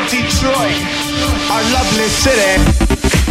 Detroit, our lovely city.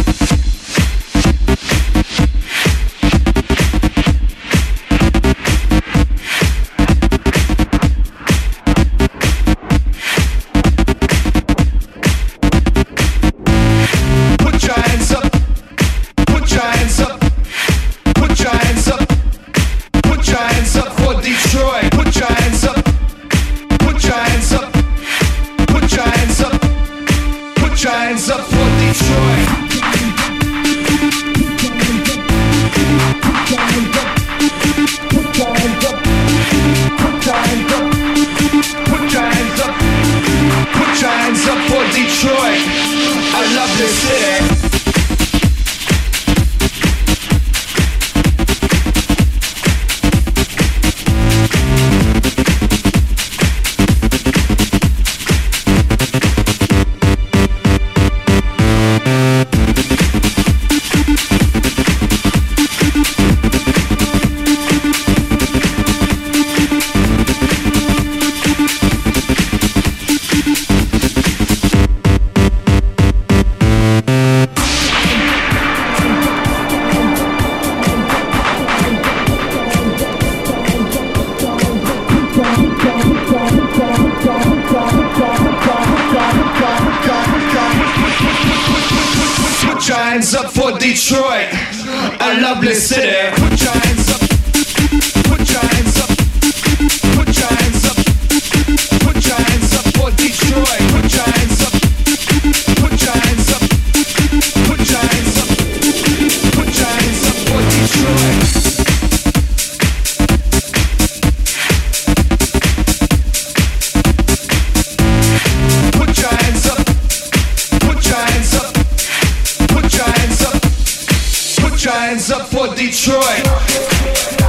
Hands up for Detroit, a lovely city. Put your hands up. Put your hands up. Put your hands up. Put your hands up for Detroit. Put your hands up. Put your hands up. Put your hands up. Put your hands up for Detroit. Hands up for Detroit.